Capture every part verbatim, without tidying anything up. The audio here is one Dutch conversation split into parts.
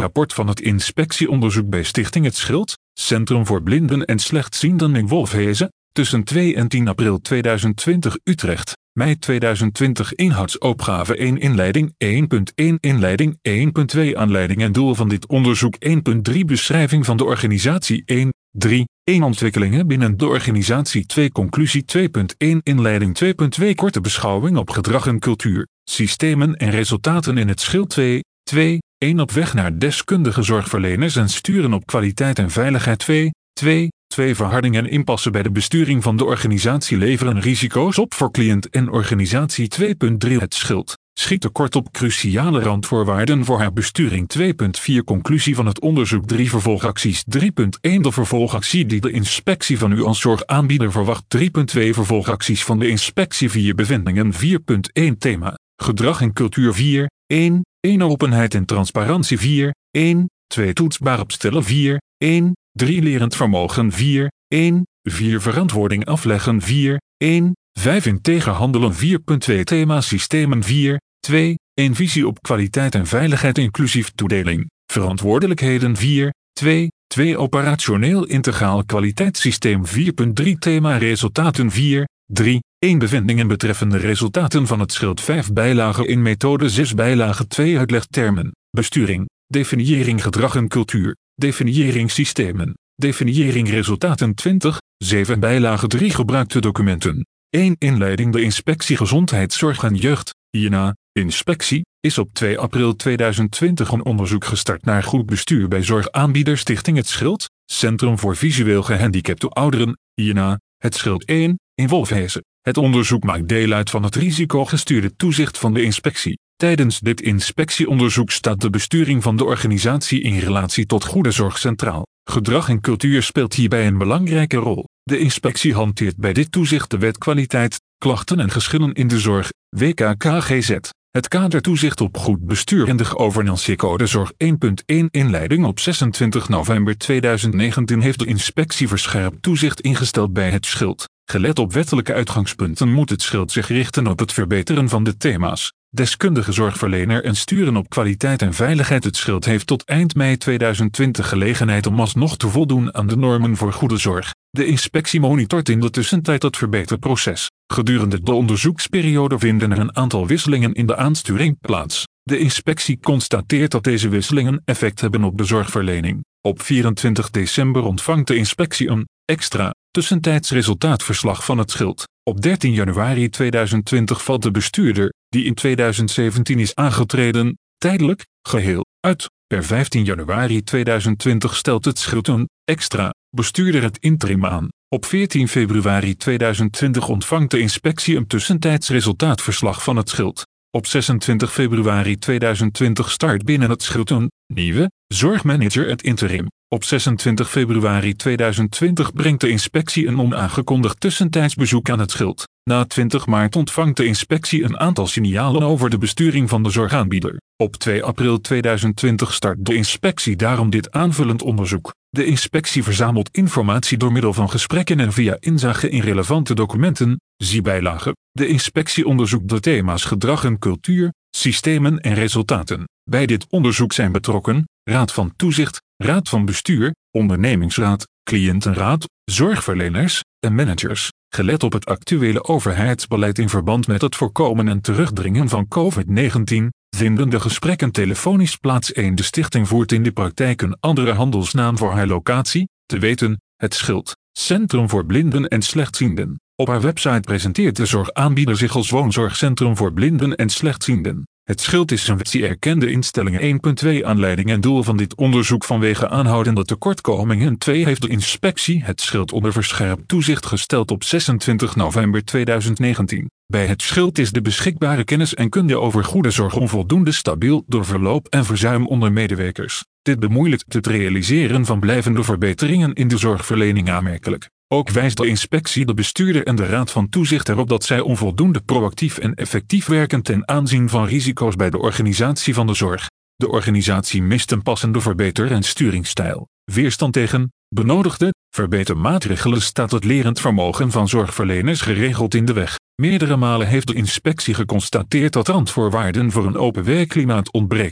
rapport van het inspectieonderzoek bij Stichting Het Schild, Centrum voor Blinden en Slechtzienden in Wolfheze, tussen twee en tien april tweeduizend twintig Utrecht, mei tweeduizend twintig Inhoudsopgave één Inleiding één punt één Inleiding één punt twee Aanleiding en doel van dit onderzoek één punt drie Beschrijving van de organisatie één punt drie één Ontwikkelingen binnen de organisatie twee Conclusie twee punt één Inleiding twee punt twee Korte beschouwing op gedrag en cultuur, systemen en resultaten in het Schild twee punt twee één Op weg naar deskundige zorgverleners en sturen op kwaliteit en veiligheid twee punt twee twee Verharding en inpassen bij de besturing van de organisatie leveren risico's op voor cliënt en organisatie twee punt drie Het Schild schiet tekort op cruciale randvoorwaarden voor haar besturing twee punt vier Conclusie van het onderzoek drie Vervolgacties drie punt één De vervolgactie die de inspectie van u als zorgaanbieder verwacht drie punt twee Vervolgacties van de inspectie vier Bevindingen vier punt één Thema Gedrag en cultuur vier één één Openheid en transparantie vier één twee Toetsbaar opstellen vier één drie Lerend vermogen vier één vier Verantwoording afleggen vier één vijf Integer handelen vier punt twee Thema Systemen vier twee één Visie op kwaliteit en veiligheid inclusief toedeling, verantwoordelijkheden vier twee twee Operationeel integraal kwaliteitssysteem vier punt drie Thema Resultaten vier drie één Bevindingen betreffende resultaten van het Schild vijf Bijlage één Methode zes Bijlage twee Uitlegtermen, besturing, definiëring gedrag en cultuur, definiëring systemen, definiëring resultaten twintig zeven Bijlage drie Gebruikte documenten één Inleiding de inspectie gezondheidszorg en jeugd, hierna, inspectie, is op twee april tweeduizend twintig een onderzoek gestart naar goed bestuur bij zorgaanbieder Stichting Het Schild, Centrum voor Visueel Gehandicapte Ouderen, hierna, Het Schild één, in Wolfheze. Het onderzoek maakt deel uit van het risicogestuurde toezicht van de inspectie. Tijdens dit inspectieonderzoek staat de besturing van de organisatie in relatie tot goede zorg centraal. Gedrag en cultuur speelt hierbij een belangrijke rol. De inspectie hanteert bij dit toezicht de wet kwaliteit, klachten en geschillen in de zorg, W K K G Z. Het kadertoezicht op goed bestuur en de governantiecode zorg één punt één Inleiding op zesentwintig november tweeduizend negentien heeft de inspectie verscherpt toezicht ingesteld bij het Schild. Gelet op wettelijke uitgangspunten moet het Schild zich richten op het verbeteren van de thema's deskundige zorgverlener en sturen op kwaliteit en veiligheid. Het Schild heeft tot eind mei tweeduizend twintig gelegenheid om alsnog te voldoen aan de normen voor goede zorg. De inspectie monitort in de tussentijd het verbeterproces. Gedurende de onderzoeksperiode vinden er een aantal wisselingen in de aansturing plaats. De inspectie constateert dat deze wisselingen effect hebben op de zorgverlening. Op vierentwintig december ontvangt de inspectie een extra tussentijds resultaatverslag van het Schild. Op dertien januari tweeduizend twintig valt de bestuurder, die in tweeduizend zeventien is aangetreden, tijdelijk, geheel, uit. Per vijftien januari tweeduizend twintig stelt het Schild een extra bestuurder het interim aan. Op veertien februari tweeduizend twintig ontvangt de inspectie een tussentijds resultaatverslag van het Schild. Op zesentwintig februari tweeduizend twintig start binnen het Schild een nieuwe zorgmanager het interim. Op zesentwintig februari tweeduizend twintig brengt de inspectie een onaangekondigd tussentijds bezoek aan het Schild. Na twintig maart ontvangt de inspectie een aantal signalen over de besturing van de zorgaanbieder. Op twee april tweeduizend twintig start de inspectie daarom dit aanvullend onderzoek. De inspectie verzamelt informatie door middel van gesprekken en via inzage in relevante documenten, zie bijlage. De inspectie onderzoekt de thema's gedrag en cultuur, systemen en resultaten. Bij dit onderzoek zijn betrokken Raad van Toezicht, Raad van Bestuur, Ondernemingsraad, Cliëntenraad, zorgverleners en managers. Gelet op het actuele overheidsbeleid in verband met het voorkomen en terugdringen van covid negentien, vinden de gesprekken telefonisch plaats. één De stichting voert in de praktijk een andere handelsnaam voor haar locatie, te weten, Het Schild, Centrum voor Blinden en Slechtzienden. Op haar website presenteert de zorgaanbieder zich als woonzorgcentrum voor blinden en slechtzienden. Het Schild is een wetsie erkende instelling. één punt twee Aanleiding en doel van dit onderzoek vanwege aanhoudende tekortkomingen. twee Heeft de inspectie Het Schild onder verscherpt toezicht gesteld op zesentwintig november tweeduizend negentien. Bij Het Schild is de beschikbare kennis en kunde over goede zorg onvoldoende stabiel door verloop en verzuim onder medewerkers. Dit bemoeilijkt het realiseren van blijvende verbeteringen in de zorgverlening aanmerkelijk. Ook wijst de inspectie de bestuurder en de Raad van Toezicht erop dat zij onvoldoende proactief en effectief werken ten aanzien van risico's bij de organisatie van de zorg. De organisatie mist een passende verbeter- en sturingsstijl. Weerstand tegen benodigde verbetermaatregelen staat het lerend vermogen van zorgverleners geregeld in de weg. Meerdere malen heeft de inspectie geconstateerd dat randvoorwaarden voor een open werkklimaat ontbreken.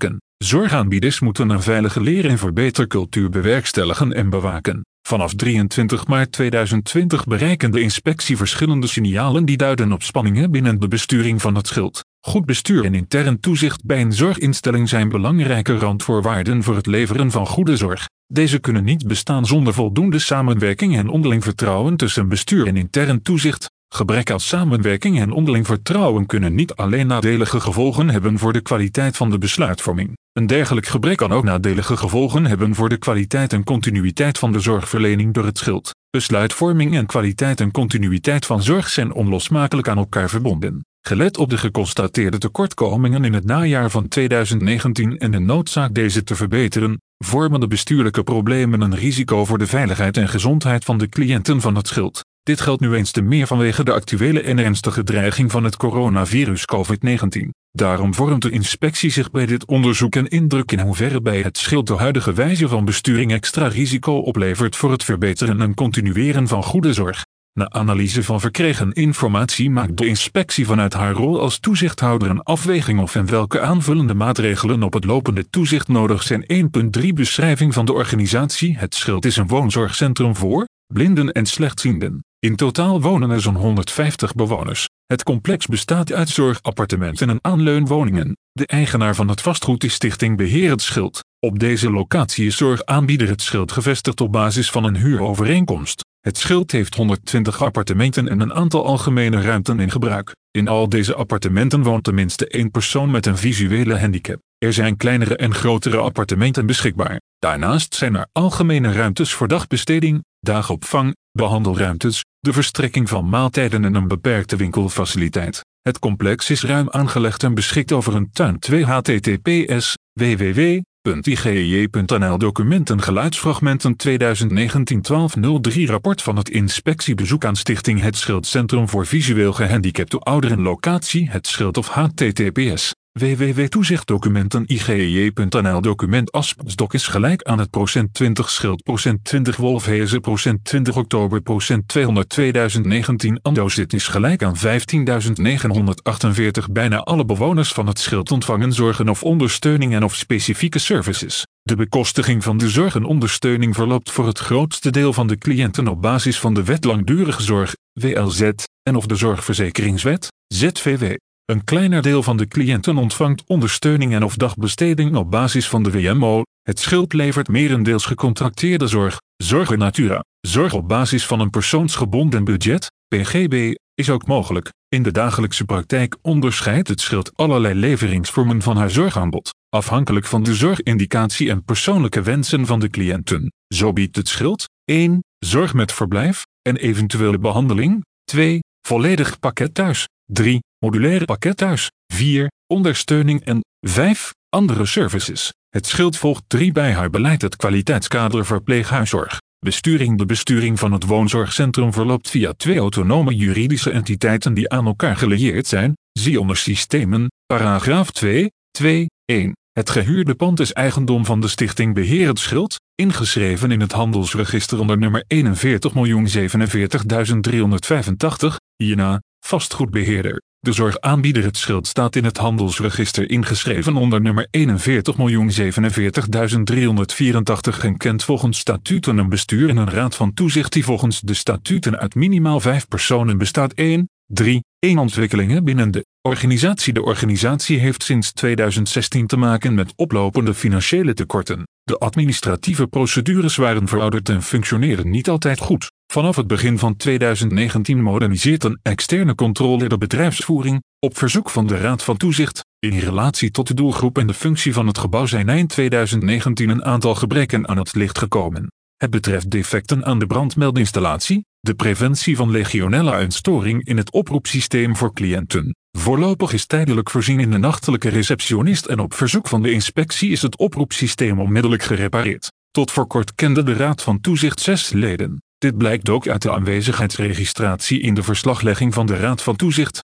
Zorgaanbieders moeten een veilige leer- en verbetercultuur bewerkstelligen en bewaken. Vanaf drieëntwintig maart tweeduizend twintig bereiken de inspectie verschillende signalen die duiden op spanningen binnen de besturing van het schild. Goed bestuur en intern toezicht bij een zorginstelling zijn belangrijke randvoorwaarden voor het leveren van goede zorg. Deze kunnen niet bestaan zonder voldoende samenwerking en onderling vertrouwen tussen bestuur en intern toezicht. Gebrek aan samenwerking en onderling vertrouwen kunnen niet alleen nadelige gevolgen hebben voor de kwaliteit van de besluitvorming. Een dergelijk gebrek kan ook nadelige gevolgen hebben voor de kwaliteit en continuïteit van de zorgverlening door het schild. Besluitvorming en kwaliteit en continuïteit van zorg zijn onlosmakelijk aan elkaar verbonden. Gelet op de geconstateerde tekortkomingen in het najaar van tweeduizend negentien en de noodzaak deze te verbeteren, vormen de bestuurlijke problemen een risico voor de veiligheid en gezondheid van de cliënten van het schild. Dit geldt nu eens te meer vanwege de actuele en ernstige dreiging van het coronavirus COVID negentien. Daarom vormt de inspectie zich bij dit onderzoek een indruk in hoeverre bij het schild de huidige wijze van besturing extra risico oplevert voor het verbeteren en continueren van goede zorg. Na analyse van verkregen informatie maakt de inspectie vanuit haar rol als toezichthouder een afweging of en welke aanvullende maatregelen op het lopende toezicht nodig zijn. één punt drie Beschrijving van de organisatie. Het schild is een woonzorgcentrum voor blinden en slechtzienden. In totaal wonen er zo'n honderdvijftig bewoners. Het complex bestaat uit zorgappartementen en aanleunwoningen. De eigenaar van het vastgoed is Stichting Beheer Het Schild. Op deze locatie is zorgaanbieder Het Schild gevestigd op basis van een huurovereenkomst. Het schild heeft honderdtwintig appartementen en een aantal algemene ruimten in gebruik. In al deze appartementen woont tenminste één persoon met een visuele handicap. Er zijn kleinere en grotere appartementen beschikbaar. Daarnaast zijn er algemene ruimtes voor dagbesteding, dagopvang, behandelruimtes, de verstrekking van maaltijden en een beperkte winkelfaciliteit. Het complex is ruim aangelegd en beschikt over een tuin. twee H T T P S w w w punt i g e j punt n l Documenten Geluidsfragmenten tweeduizend negentien twaalf nul drie Rapport van het inspectiebezoek aan Stichting Het Schild Centrum voor Visueel Gehandicapte Ouderen. Locatie Het Schild of H T T P S w w w punt toezichtdocumenten i g e j punt n l Document Aspsdok is gelijk aan het procent twintig Schild procent twintig Wolfheze procent twintig Oktober procent tweehonderd tweeduizend negentien Andozit is gelijk aan vijftienduizend negenhonderdachtenveertig. Bijna alle bewoners van het schild ontvangen zorgen of ondersteuning en of specifieke services. De bekostiging van de zorg en ondersteuning verloopt voor het grootste deel van de cliënten op basis van de Wet Langdurige Zorg, W L Z, en of de Zorgverzekeringswet, Z V W. Een kleiner deel van de cliënten ontvangt ondersteuning en of dagbesteding op basis van de W M O. Het schild levert merendeels gecontracteerde zorg. Zorg in natura. Zorg op basis van een persoonsgebonden budget, P G B, is ook mogelijk. In de dagelijkse praktijk onderscheidt het schild allerlei leveringsvormen van haar zorgaanbod, afhankelijk van de zorgindicatie en persoonlijke wensen van de cliënten. Zo biedt het schild één Zorg met verblijf en eventuele behandeling, twee Volledig pakket thuis, drie Modulaire pakket thuis, vier Ondersteuning en vijf Andere services. Het schild volgt drie bij haar beleid het kwaliteitskader verpleeghuiszorg. Besturing De besturing van het woonzorgcentrum verloopt via twee autonome juridische entiteiten die aan elkaar gelieerd zijn. Zie onder systemen, paragraaf twee, twee, één. Het gehuurde pand is eigendom van de Stichting Beheer Het Schild, ingeschreven in het handelsregister onder nummer eenenveertig miljoen zevenenveertigduizend driehonderdvijfentachtig, hierna vastgoedbeheerder. De zorgaanbieder Het Schild staat in het handelsregister ingeschreven onder nummer eenenveertig miljoen zevenenveertigduizend driehonderdvierentachtig en kent volgens statuten een bestuur en een raad van toezicht die volgens de statuten uit minimaal vijf personen bestaat. één, drie, één Ontwikkelingen binnen de organisatie. De organisatie heeft sinds tweeduizend zestien te maken met oplopende financiële tekorten. De administratieve procedures waren verouderd en functioneren niet altijd goed. Vanaf het begin van tweeduizend negentien moderniseert een externe controle de bedrijfsvoering, op verzoek van de Raad van Toezicht. In relatie tot de doelgroep en de functie van het gebouw zijn eind tweeduizend negentien een aantal gebreken aan het licht gekomen. Het betreft defecten aan de brandmeldinstallatie, de preventie van legionella en storing in het oproepsysteem voor cliënten. Voorlopig is tijdelijk voorzien in de nachtelijke receptionist en op verzoek van de inspectie is het oproepsysteem onmiddellijk gerepareerd. Tot voor kort kende de Raad van Toezicht zes leden. Dit blijkt ook uit de aanwezigheidsregistratie in de verslaglegging van de Raad van Toezicht.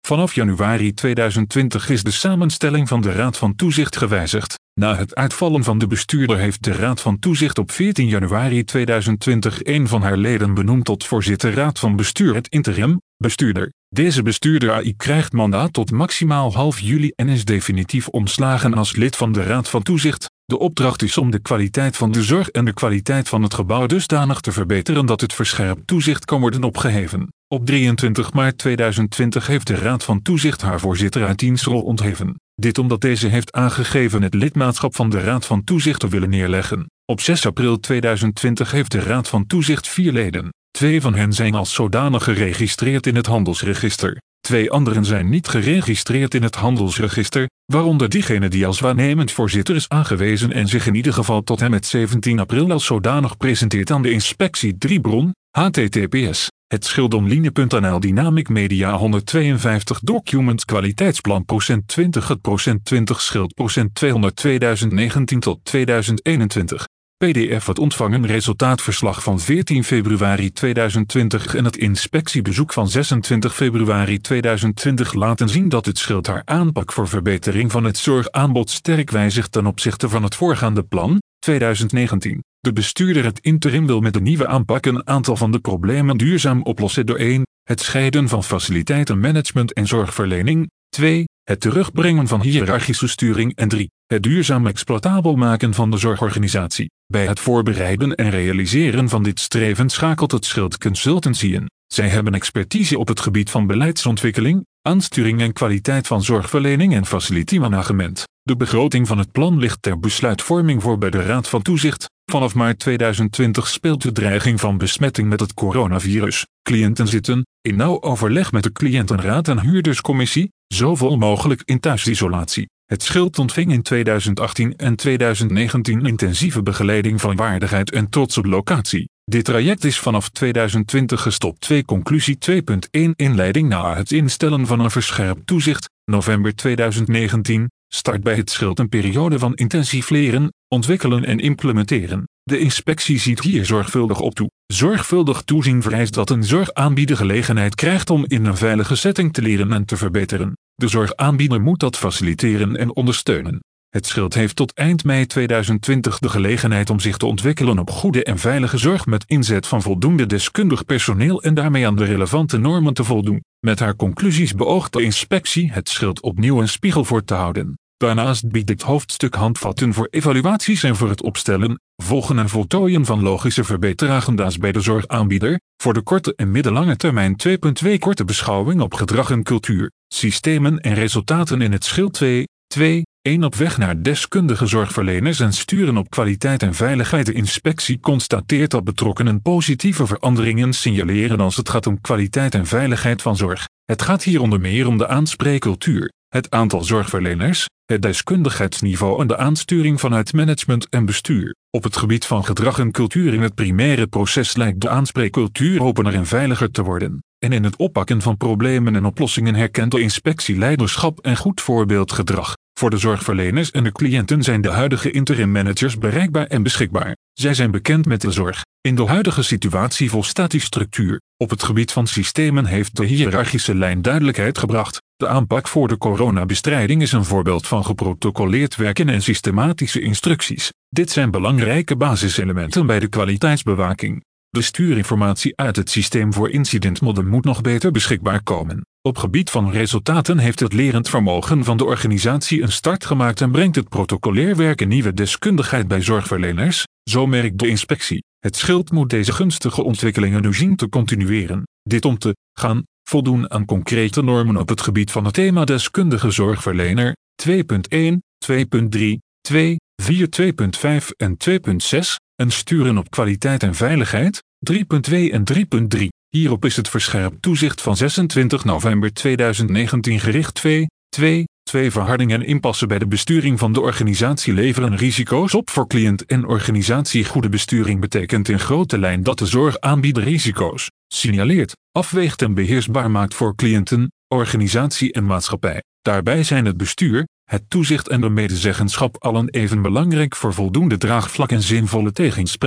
Vanaf januari tweeduizend twintig is de samenstelling van de Raad van Toezicht gewijzigd. Na het uitvallen van de bestuurder heeft de Raad van Toezicht op veertien januari tweeduizend twintig een van haar leden benoemd tot voorzitter Raad van Bestuur het interim bestuurder. Deze bestuurder A I krijgt mandaat tot maximaal half juli en is definitief ontslagen als lid van de Raad van Toezicht. De opdracht is om de kwaliteit van de zorg en de kwaliteit van het gebouw dusdanig te verbeteren dat het verscherpt toezicht kan worden opgeheven. Op drieëntwintig maart tweeduizend twintig heeft de Raad van Toezicht haar voorzitter uit dienstrol ontheven. Dit omdat deze heeft aangegeven het lidmaatschap van de Raad van Toezicht te willen neerleggen. Op zes april tweeduizend twintig heeft de Raad van Toezicht vier leden. Twee van hen zijn als zodanig geregistreerd in het handelsregister. Twee anderen zijn niet geregistreerd in het handelsregister, waaronder diegene die als waarnemend voorzitter is aangewezen en zich in ieder geval tot en met zeventien april als zodanig presenteert aan de inspectie. drie bron, H T T P S, het schildonline punt n l Dynamic Media honderdtweeënvijftig Document Kwaliteitsplan procent twintig Het procent twintig schild procent tweehonderd tweeduizend negentien tot tweeduizend eenentwintig. P D F het ontvangen resultaatverslag van veertien februari tweeduizend twintig en het inspectiebezoek van zesentwintig februari tweeduizend twintig laten zien dat het schild haar aanpak voor verbetering van het zorgaanbod sterk wijzigt ten opzichte van het voorgaande plan, tweeduizend negentien. De bestuurder het interim wil met de nieuwe aanpak een aantal van de problemen duurzaam oplossen door één. Het scheiden van faciliteitenmanagement en zorgverlening, twee. Het terugbrengen van hiërarchische sturing en drie. Het duurzaam exploitabel maken van de zorgorganisatie. Bij het voorbereiden en realiseren van dit streven schakelt het Schild Consultancy in. Zij hebben expertise op het gebied van beleidsontwikkeling, aansturing en kwaliteit van zorgverlening en faciliteitsmanagement. De begroting van het plan ligt ter besluitvorming voor bij de Raad van Toezicht. Vanaf maart tweeduizend twintig speelt de dreiging van besmetting met het coronavirus. Cliënten zitten, in nauw overleg met de cliëntenraad en huurderscommissie, zoveel mogelijk in thuisisolatie. Het Schild ontving in tweeduizend achttien en tweeduizend negentien intensieve begeleiding van waardigheid en trots op locatie. Dit traject is vanaf tweeduizend twintig gestopt. twee Conclusie twee punt één Inleiding na het instellen van een verscherpt toezicht, november tweeduizend negentien, start bij het Schild een periode van intensief leren, ontwikkelen en implementeren. De inspectie ziet hier zorgvuldig op toe. Zorgvuldig toezien vereist dat een zorgaanbieder gelegenheid krijgt om in een veilige setting te leren en te verbeteren. De zorgaanbieder moet dat faciliteren en ondersteunen. Het Schild heeft tot eind mei tweeduizend twintig de gelegenheid om zich te ontwikkelen op goede en veilige zorg met inzet van voldoende deskundig personeel en daarmee aan de relevante normen te voldoen. Met haar conclusies beoogt de inspectie het Schild opnieuw een spiegel voor te houden. Daarnaast biedt dit hoofdstuk handvatten voor evaluaties en voor het opstellen, volgen en voltooien van logische verbeteragenda's bij de zorgaanbieder, voor de korte en middellange termijn. twee punt twee Korte beschouwing op gedrag en cultuur, systemen en resultaten in het Schild twee, twee, één Op weg naar deskundige zorgverleners en sturen op kwaliteit en veiligheid. De inspectie constateert dat betrokkenen positieve veranderingen signaleren als het gaat om kwaliteit en veiligheid van zorg. Het gaat hier onder meer om de aanspreekcultuur, het aantal zorgverleners, het deskundigheidsniveau en de aansturing vanuit management en bestuur. Op het gebied van gedrag en cultuur in het primaire proces lijkt de aanspreekcultuur opener en veiliger te worden. En in het oppakken van problemen en oplossingen herkent de inspectie leiderschap en goed voorbeeldgedrag. Voor de zorgverleners en de cliënten zijn de huidige interim managers bereikbaar en beschikbaar. Zij zijn bekend met de zorg. In de huidige situatie volstaat die structuur. Op het gebied van systemen heeft de hiërarchische lijn duidelijkheid gebracht. De aanpak voor de coronabestrijding is een voorbeeld van geprotocoleerd werken en systematische instructies. Dit zijn belangrijke basiselementen bij de kwaliteitsbewaking. De stuurinformatie uit het systeem voor incidentmodem moet nog beter beschikbaar komen. Op gebied van resultaten heeft het lerend vermogen van de organisatie een start gemaakt en brengt het protocolair werken nieuwe deskundigheid bij zorgverleners, zo merkt de inspectie. Het Schild moet deze gunstige ontwikkelingen nu zien te continueren. Dit om te gaan voldoen aan concrete normen op het gebied van het thema deskundige zorgverlener, twee punt één, twee punt drie, twee, vier, twee punt vijf en twee punt zes, en sturen op kwaliteit en veiligheid, drie punt twee en drie punt drie. Hierop is het verscherpt toezicht van zesentwintig november tweeduizend negentien gericht. twee, twee, twee Verharding en inpassen bij de besturing van de organisatie leveren risico's op voor cliënt en organisatie. Goede besturing betekent in grote lijn dat de zorgaanbieder risico's signaleert, afweegt en beheersbaar maakt voor cliënten, organisatie en maatschappij. Daarbij zijn het bestuur, het toezicht en de medezeggenschap allen even belangrijk voor voldoende draagvlak en zinvolle tegenspraak.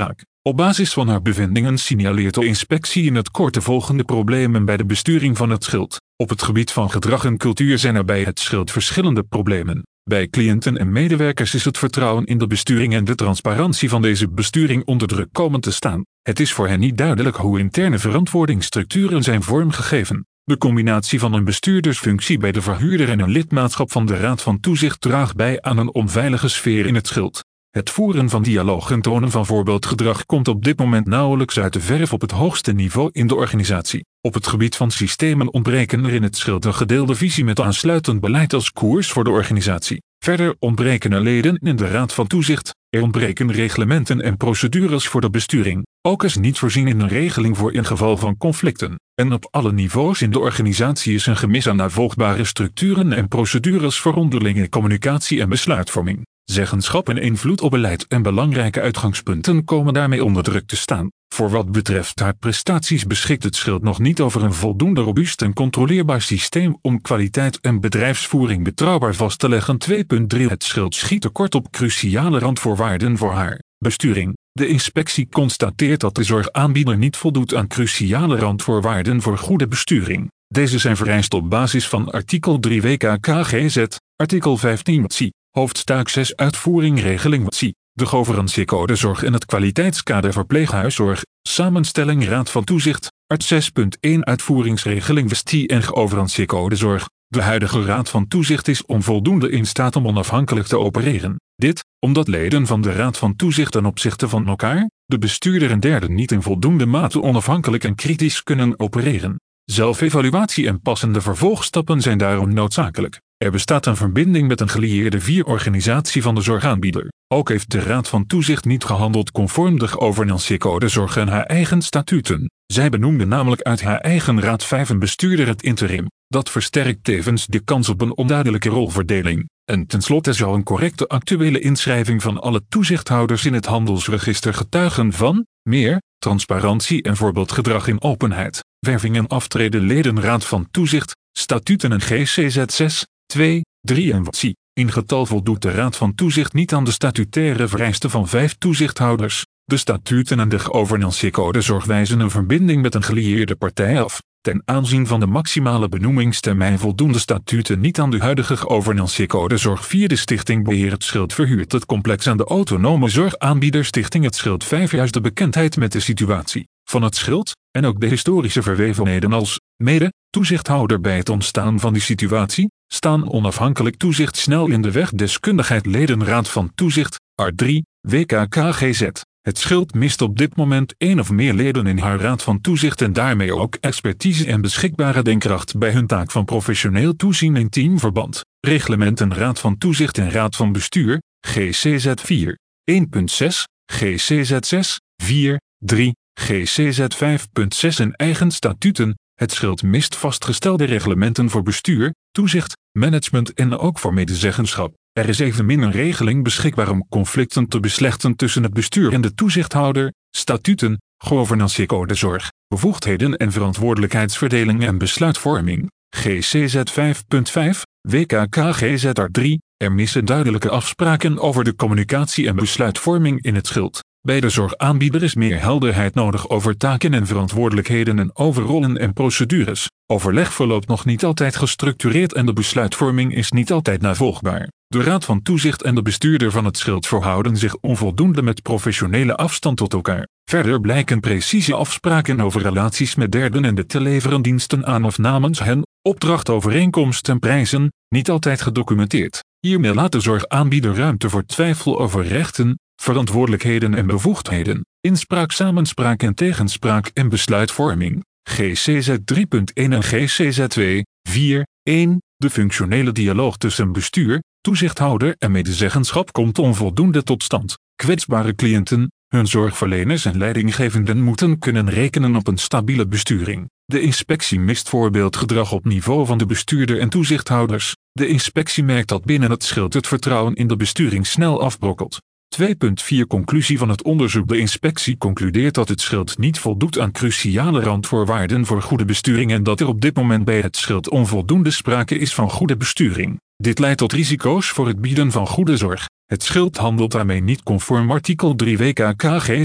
Op basis van haar bevindingen signaleert de inspectie in het kort de volgende problemen bij de besturing van het schild. Op het gebied van gedrag en cultuur zijn er bij het schild verschillende problemen. Bij cliënten en medewerkers is het vertrouwen in de besturing en de transparantie van deze besturing onder druk komen te staan. Het is voor hen niet duidelijk hoe interne verantwoordingsstructuren zijn vormgegeven. De combinatie van een bestuurdersfunctie bij de verhuurder en een lidmaatschap van de Raad van Toezicht draagt bij aan een onveilige sfeer in het schild. Het voeren van dialoog en tonen van voorbeeldgedrag komt op dit moment nauwelijks uit de verf op het hoogste niveau in de organisatie. Op het gebied van systemen ontbreken er in het schild een gedeelde visie met aansluitend beleid als koers voor de organisatie. Verder ontbreken er leden in de Raad van Toezicht, er ontbreken reglementen en procedures voor de besturing. Ook is niet voorzien in een regeling voor in geval van conflicten. En op alle niveaus in de organisatie is een gemis aan navolgbare structuren en procedures voor onderlinge communicatie en besluitvorming. Zeggenschap en invloed op beleid en belangrijke uitgangspunten komen daarmee onder druk te staan. Voor wat betreft haar prestaties beschikt het schild nog niet over een voldoende robuust en controleerbaar systeem om kwaliteit en bedrijfsvoering betrouwbaar vast te leggen. twee punt drie Het schild schiet tekort op cruciale randvoorwaarden voor haar besturing. De inspectie constateert dat de zorgaanbieder niet voldoet aan cruciale randvoorwaarden voor goede besturing. Deze zijn vereist op basis van artikel drie W K K G Z, artikel vijftien W T S I, hoofdstuk zes Uitvoering regeling W T S I, de governantiecode zorg en het kwaliteitskader verpleeghuiszorg, samenstelling Raad van Toezicht, art zes punt één Uitvoeringsregeling W T S I en governantiecode zorg. De huidige Raad van Toezicht is onvoldoende in staat om onafhankelijk te opereren. Dit, omdat leden van de Raad van Toezicht ten opzichte van elkaar, de bestuurder en derden niet in voldoende mate onafhankelijk en kritisch kunnen opereren. Zelfevaluatie en passende vervolgstappen zijn daarom noodzakelijk. Er bestaat een verbinding met een gelieerde vier-organisatie van de zorgaanbieder. Ook heeft de Raad van Toezicht niet gehandeld conform de governantiecode zorg en haar eigen statuten. Zij benoemde namelijk uit haar eigen raad vijf een bestuurder het interim. Dat versterkt tevens de kans op een onduidelijke rolverdeling. En tenslotte zou een correcte actuele inschrijving van alle toezichthouders in het handelsregister getuigen van meer transparantie en voorbeeldgedrag in openheid. Werving en aftreden leden Raad van Toezicht, statuten en G C Z zes, twee, drie en W T S I. In getal voldoet de Raad van Toezicht niet aan de statutaire vereisten van vijf toezichthouders. De statuten en de governantiecode zorg wijzen een verbinding met een gelieerde partij af. Ten aanzien van de maximale benoemingstermijn voldoen de statuten niet aan de huidige governantiecode zorg vier. De Stichting Beheer het Schild verhuurt het complex aan de autonome zorgaanbieder Stichting Het Schild vijf. Juist de bekendheid met de situatie van het schild en ook de historische verwevenheden als mede toezichthouder bij het ontstaan van die situatie staan onafhankelijk toezicht snel in de weg. Deskundigheid leden Raad van Toezicht, art drie, W K K G Z. Het schild mist op dit moment één of meer leden in haar Raad van Toezicht en daarmee ook expertise en beschikbare denkkracht bij hun taak van professioneel toezien in teamverband. Reglementen Raad van Toezicht en Raad van Bestuur, G C Z vier, één punt zes, G C Z zes, vier, drie, G C Z vijf punt zes en eigen statuten. Het schild mist vastgestelde reglementen voor bestuur, toezicht, management en ook voor medezeggenschap. Er is evenmin een regeling beschikbaar om conflicten te beslechten tussen het bestuur en de toezichthouder, statuten, governantiecode zorg, bevoegdheden en verantwoordelijkheidsverdeling en besluitvorming. G C Z vijf punt vijf, W K K G Z art drie. Er missen duidelijke afspraken over de communicatie en besluitvorming in het schild. Bij de zorgaanbieder is meer helderheid nodig over taken en verantwoordelijkheden en over rollen en procedures. Overleg verloopt nog niet altijd gestructureerd en de besluitvorming is niet altijd navolgbaar. De Raad van Toezicht en de bestuurder van het schild verhouden zich onvoldoende met professionele afstand tot elkaar. Verder blijken precieze afspraken over relaties met derden en de te leveren diensten aan of namens hen, opdrachtovereenkomst en prijzen, niet altijd gedocumenteerd. Hiermee laat de zorgaanbieder ruimte voor twijfel over rechten, verantwoordelijkheden en bevoegdheden, inspraak, samenspraak en tegenspraak en besluitvorming. G C Z drie punt één en G C Z twee, vier, één. De functionele dialoog tussen bestuur, toezichthouder en medezeggenschap komt onvoldoende tot stand. Kwetsbare cliënten, hun zorgverleners en leidinggevenden moeten kunnen rekenen op een stabiele besturing. De inspectie mist voorbeeldgedrag op niveau van de bestuurder en toezichthouders. De inspectie merkt dat binnen het schild het vertrouwen in de besturing snel afbrokkelt. twee punt vier Conclusie van het onderzoek. De inspectie concludeert dat het schild niet voldoet aan cruciale randvoorwaarden voor goede besturing en dat er op dit moment bij het schild onvoldoende sprake is van goede besturing. Dit leidt tot risico's voor het bieden van goede zorg. Het schild handelt daarmee niet conform artikel drie W K K G Z,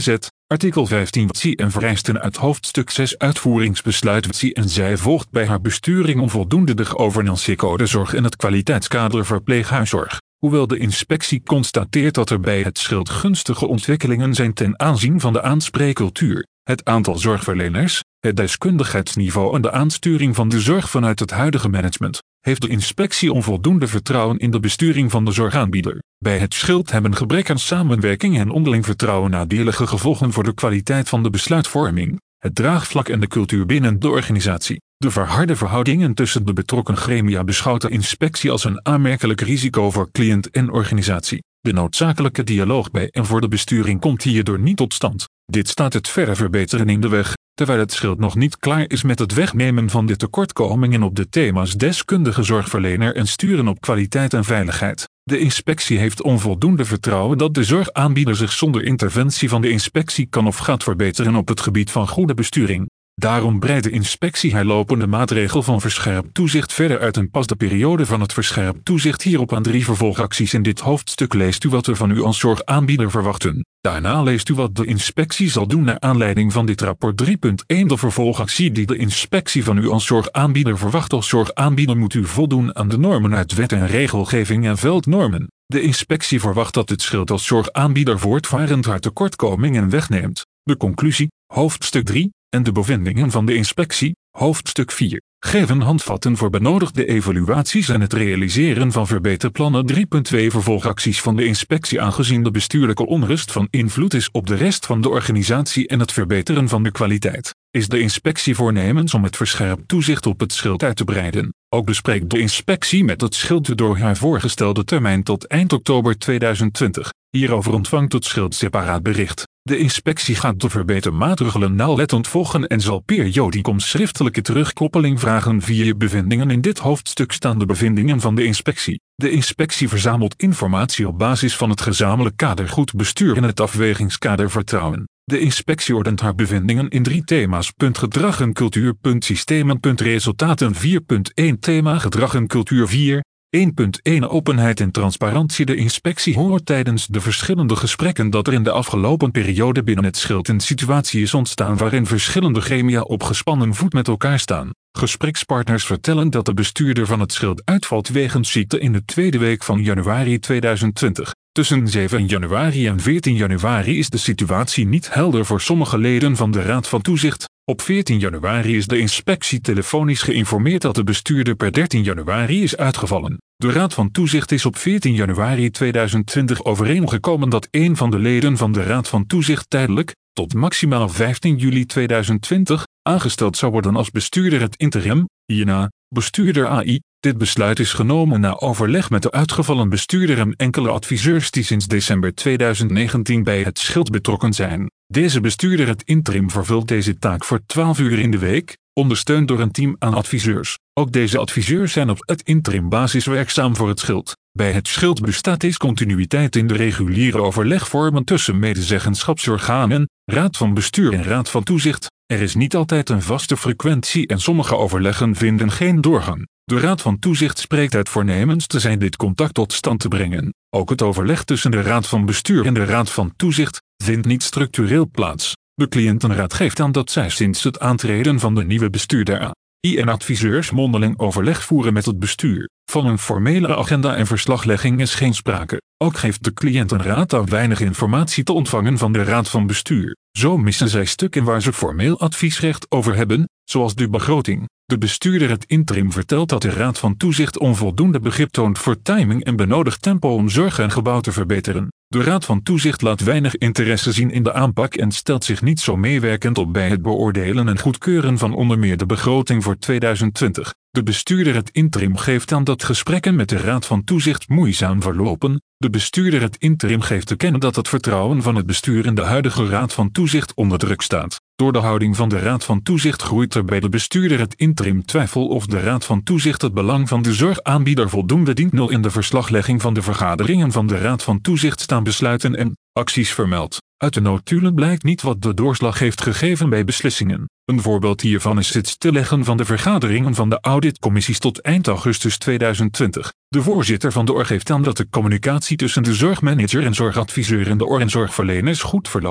Artikel vijftien Wetsie en vereisten uit hoofdstuk zes uitvoeringsbesluit Wetsie en zij volgt bij haar besturing onvoldoende de governance-code zorg en het kwaliteitskader verpleeghuiszorg. Hoewel de inspectie constateert dat er bij het schild gunstige ontwikkelingen zijn ten aanzien van de aanspreekcultuur, het aantal zorgverleners, het deskundigheidsniveau en de aansturing van de zorg vanuit het huidige management, heeft de inspectie onvoldoende vertrouwen in de besturing van de zorgaanbieder. Bij het schild hebben gebrek aan samenwerking en onderling vertrouwen nadelige gevolgen voor de kwaliteit van de besluitvorming, het draagvlak en de cultuur binnen de organisatie. De verharde verhoudingen tussen de betrokken gremia beschouwt de inspectie als een aanmerkelijk risico voor cliënt en organisatie. De noodzakelijke dialoog bij en voor de besturing komt hierdoor niet tot stand. Dit staat het verre verbeteren in de weg, terwijl het schild nog niet klaar is met het wegnemen van de tekortkomingen op de thema's deskundige zorgverlener en sturen op kwaliteit en veiligheid. De inspectie heeft onvoldoende vertrouwen dat de zorgaanbieder zich zonder interventie van de inspectie kan of gaat verbeteren op het gebied van goede besturing. Daarom breidt de inspectie haar lopende maatregel van verscherpt toezicht verder uit en past de periode van het verscherpt toezicht hierop aan drie vervolgacties. In dit hoofdstuk leest u wat we van u als zorgaanbieder verwachten. Daarna leest u wat de inspectie zal doen naar aanleiding van dit rapport. drie punt één De vervolgactie die de inspectie van u als zorgaanbieder verwacht. Als zorgaanbieder moet u voldoen aan de normen uit wet en regelgeving en veldnormen. De inspectie verwacht dat het schild als zorgaanbieder voortvarend haar tekortkomingen wegneemt. De conclusie, hoofdstuk drie, en de bevindingen van de inspectie, hoofdstuk vier, geven handvatten voor benodigde evaluaties en het realiseren van verbeterplannen. drie punt twee Vervolgacties van de inspectie. Aangezien de bestuurlijke onrust van invloed is op de rest van de organisatie en het verbeteren van de kwaliteit, is de inspectie voornemens om het verscherpt toezicht op het schild uit te breiden. Ook bespreekt de inspectie met het schild de door haar voorgestelde termijn tot eind oktober tweeduizend twintig. Hierover ontvangt het schild separaat bericht. De inspectie gaat de verbetermaatregelen nauwlettend volgen en zal periodiek om schriftelijke terugkoppeling vragen via je bevindingen. In dit hoofdstuk staan de bevindingen van de inspectie. De inspectie verzamelt informatie op basis van het gezamenlijk kader goed bestuur en het afwegingskader vertrouwen. De inspectie ordent haar bevindingen in drie thema's. Gedrag en cultuur. Systemen. Resultaten. vier punt één Thema gedrag en cultuur. vier. één punt één Openheid en transparantie. De inspectie hoort tijdens de verschillende gesprekken dat er in de afgelopen periode binnen het schild een situatie is ontstaan waarin verschillende gremia op gespannen voet met elkaar staan. Gesprekspartners vertellen dat de bestuurder van het schild uitvalt wegens ziekte in de tweede week van januari tweeduizend twintig. Tussen zeven januari en veertien januari is de situatie niet helder voor sommige leden van de Raad van Toezicht. Op veertien januari is de inspectie telefonisch geïnformeerd dat de bestuurder per dertien januari is uitgevallen. De Raad van Toezicht is op veertien januari tweeduizend twintig overeengekomen dat een van de leden van de Raad van Toezicht tijdelijk, tot maximaal vijftien juli tweeduizend twintig, aangesteld zou worden als bestuurder het interim, hierna, bestuurder A I. Dit besluit is genomen na overleg met de uitgevallen bestuurder en enkele adviseurs die sinds december tweeduizend negentien bij het schild betrokken zijn. Deze bestuurder het interim vervult deze taak voor twaalf uur in de week, ondersteund door een team aan adviseurs. Ook deze adviseurs zijn op het interim basis werkzaam voor het schild. Bij het schild bestaat discontinuïteit in de reguliere overlegvormen tussen medezeggenschapsorganen, Raad van Bestuur en Raad van Toezicht. Er is niet altijd een vaste frequentie en sommige overleggen vinden geen doorgang. De Raad van Toezicht spreekt uit voornemens te zijn dit contact tot stand te brengen. Ook het overleg tussen de Raad van Bestuur en de Raad van Toezicht vindt niet structureel plaats. De cliëntenraad geeft aan dat zij sinds het aantreden van de nieuwe bestuurder A I en adviseurs mondeling overleg voeren met het bestuur. Van een formele agenda en verslaglegging is geen sprake. Ook geeft de cliëntenraad aan weinig informatie te ontvangen van de Raad van Bestuur. Zo missen zij stukken waar ze formeel adviesrecht over hebben, zoals de begroting. De bestuurder het interim vertelt dat de Raad van Toezicht onvoldoende begrip toont voor timing en benodigd tempo om zorg en gebouw te verbeteren. De Raad van Toezicht laat weinig interesse zien in de aanpak en stelt zich niet zo meewerkend op bij het beoordelen en goedkeuren van onder meer de begroting voor tweeduizend twintig. De bestuurder het interim geeft aan dat gesprekken met de Raad van Toezicht moeizaam verlopen. De bestuurder het interim geeft te kennen dat het vertrouwen van het bestuur in de huidige Raad van Toezicht onder druk staat. Door de houding van de Raad van Toezicht groeit er bij de bestuurder het interim twijfel of de Raad van Toezicht het belang van de zorgaanbieder voldoende dient. nul In de verslaglegging van de vergaderingen van de Raad van Toezicht staan besluiten en acties vermeld. Uit de notulen blijkt niet wat de doorslag heeft gegeven bij beslissingen. Een voorbeeld hiervan is het stilleggen van de vergaderingen van de auditcommissies tot eind augustus tweeduizend twintig. De voorzitter van de O R G geeft aan dat de communicatie tussen de zorgmanager en zorgadviseur en de O R en zorgverleners goed verloopt.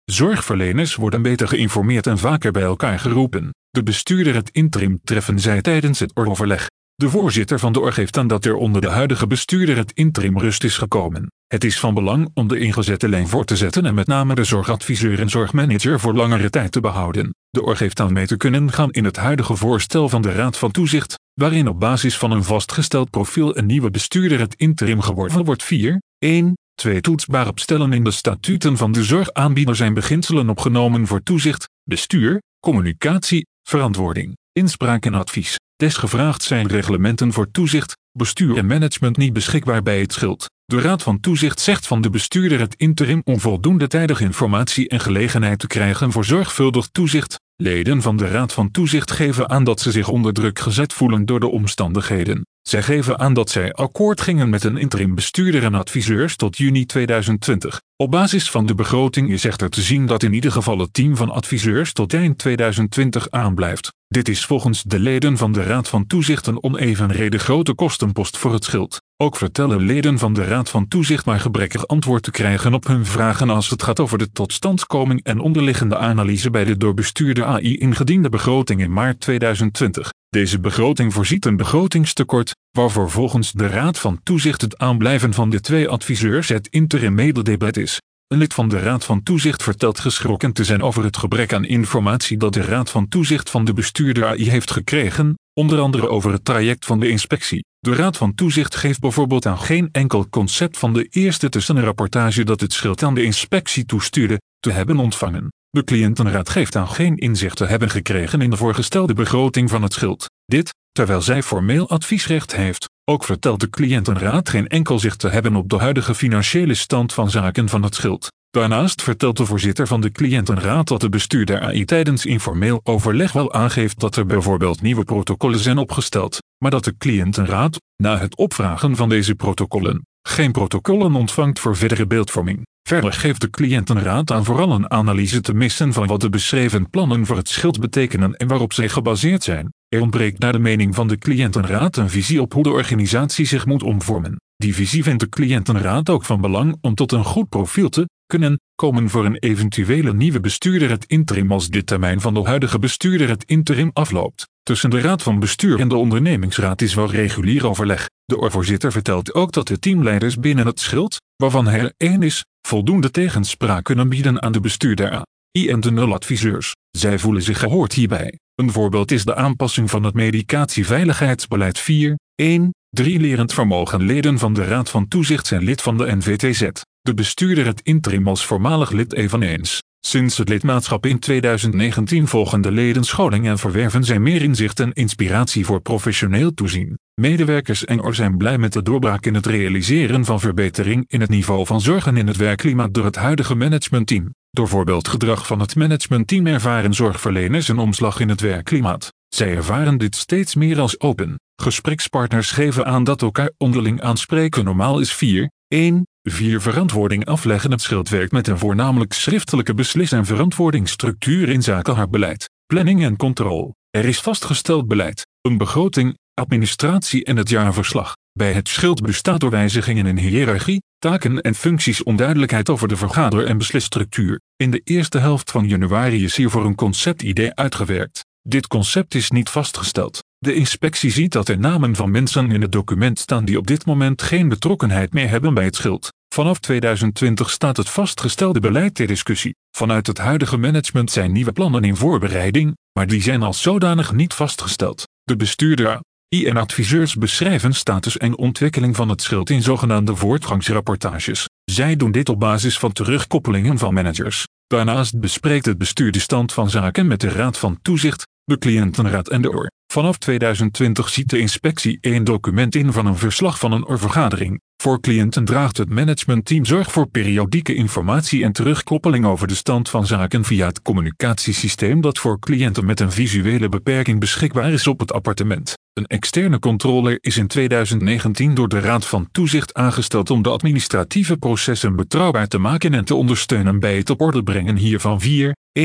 Zorgverleners worden beter geïnformeerd en vaker bij elkaar geroepen. De bestuurder het interim treffen zij tijdens het overleg. De voorzitter van de O R geeft aan dat er onder de huidige bestuurder het interim rust is gekomen. Het is van belang om de ingezette lijn voor te zetten en met name de zorgadviseur en zorgmanager voor langere tijd te behouden. De O R geeft aan mee te kunnen gaan in het huidige voorstel van de Raad van Toezicht, waarin op basis van een vastgesteld profiel een nieuwe bestuurder het interim geworven wordt. vier. één. twee toetsbaar opstellen in de statuten van de zorgaanbieder zijn beginselen opgenomen voor toezicht, bestuur, communicatie, verantwoording, inspraak en advies. Desgevraagd zijn reglementen voor toezicht, bestuur en management niet beschikbaar bij het Schild. De Raad van Toezicht zegt van de bestuurder het interim om voldoende tijdig informatie en gelegenheid te krijgen voor zorgvuldig toezicht. Leden van de Raad van Toezicht geven aan dat ze zich onder druk gezet voelen door de omstandigheden. Zij geven aan dat zij akkoord gingen met een interim bestuurder en adviseurs tot juni tweeduizend twintig. Op basis van de begroting is echter te zien dat in ieder geval het team van adviseurs tot eind tweeduizend twintig aanblijft. Dit is volgens de leden van de Raad van Toezicht een onevenredig grote kostenpost voor het Schild. Ook vertellen leden van de Raad van Toezicht maar gebrekkig antwoord te krijgen op hun vragen als het gaat over de totstandkoming en onderliggende analyse bij de door bestuurder A I ingediende begroting in maart tweeduizend twintig. Deze begroting voorziet een begrotingstekort, waarvoor volgens de Raad van Toezicht het aanblijven van de twee adviseurs het interim mededebet is. Een lid van de Raad van Toezicht vertelt geschrokken te zijn over het gebrek aan informatie dat de Raad van Toezicht van de bestuurder A I heeft gekregen, onder andere over het traject van de inspectie. De Raad van Toezicht geeft bijvoorbeeld aan geen enkel concept van de eerste tussenrapportage dat het Schild aan de inspectie toestuurde, te hebben ontvangen. De cliëntenraad geeft aan geen inzicht te hebben gekregen in de voorgestelde begroting van het Schild. Dit, terwijl zij formeel adviesrecht heeft. Ook vertelt de cliëntenraad geen enkel zicht te hebben op de huidige financiële stand van zaken van het Schild. Daarnaast vertelt de voorzitter van de cliëntenraad dat de bestuurder A I tijdens informeel overleg wel aangeeft dat er bijvoorbeeld nieuwe protocollen zijn opgesteld, maar dat de cliëntenraad, na het opvragen van deze protocollen, geen protocollen ontvangt voor verdere beeldvorming. Verder geeft de cliëntenraad aan vooral een analyse te missen van wat de beschreven plannen voor het Schild betekenen en waarop zij gebaseerd zijn. Er ontbreekt naar de mening van de cliëntenraad een visie op hoe de organisatie zich moet omvormen. Die visie vindt de cliëntenraad ook van belang om tot een goed profiel te kunnen komen voor een eventuele nieuwe bestuurder het interim als de termijn van de huidige bestuurder het interim afloopt. Tussen de Raad van Bestuur en de ondernemingsraad is wel regulier overleg. De O R voorzitter vertelt ook dat de teamleiders binnen het Schild, waarvan hij er één is, voldoende tegenspraak kunnen bieden aan de bestuurder A I en de nul-adviseurs. Zij voelen zich gehoord hierbij. Een voorbeeld is de aanpassing van het medicatieveiligheidsbeleid. vier. één. Drie lerend vermogen leden van de Raad van Toezicht zijn lid van de N V T Z. De bestuurder het interim als voormalig lid eveneens. Sinds het lidmaatschap in tweeduizend negentien volgen de leden scholing en verwerven zij meer inzicht en inspiratie voor professioneel toezien. Medewerkers en O R zijn blij met de doorbraak in het realiseren van verbetering in het niveau van zorg en in het werkklimaat door het huidige managementteam. Door voorbeeldgedrag van het managementteam ervaren zorgverleners een omslag in het werkklimaat. Zij ervaren dit steeds meer als open. Gesprekspartners geven aan dat elkaar onderling aanspreken normaal is. vier. één. vier. Verantwoording afleggen. Het Schild werkt met een voornamelijk schriftelijke beslis- en verantwoordingsstructuur in zaken haar beleid, planning en controle. Er is vastgesteld beleid, een begroting, administratie en het jaarverslag. Bij het Schild bestaat door wijzigingen in hiërarchie, taken en functies onduidelijkheid over de vergader- en beslisstructuur. In de eerste helft van januari is hiervoor een conceptidee uitgewerkt. Dit concept is niet vastgesteld. De inspectie ziet dat er namen van mensen in het document staan die op dit moment geen betrokkenheid meer hebben bij het Schild. Vanaf tweeduizend twintig staat het vastgestelde beleid ter discussie. Vanuit het huidige management zijn nieuwe plannen in voorbereiding, maar die zijn als zodanig niet vastgesteld. De bestuurder A I en adviseurs beschrijven status en ontwikkeling van het Schild in zogenaamde voortgangsrapportages. Zij doen dit op basis van terugkoppelingen van managers. Daarnaast bespreekt het bestuur de stand van zaken met de Raad van Toezicht, de cliëntenraad en de O R. Vanaf tweeduizend twintig ziet de inspectie één document in van een verslag van een O R-vergadering. Voor cliënten draagt het managementteam zorg voor periodieke informatie en terugkoppeling over de stand van zaken via het communicatiesysteem dat voor cliënten met een visuele beperking beschikbaar is op het appartement. Een externe controller is in tweeduizend negentien door de Raad van Toezicht aangesteld om de administratieve processen betrouwbaar te maken en te ondersteunen bij het op orde brengen hiervan. vier. één.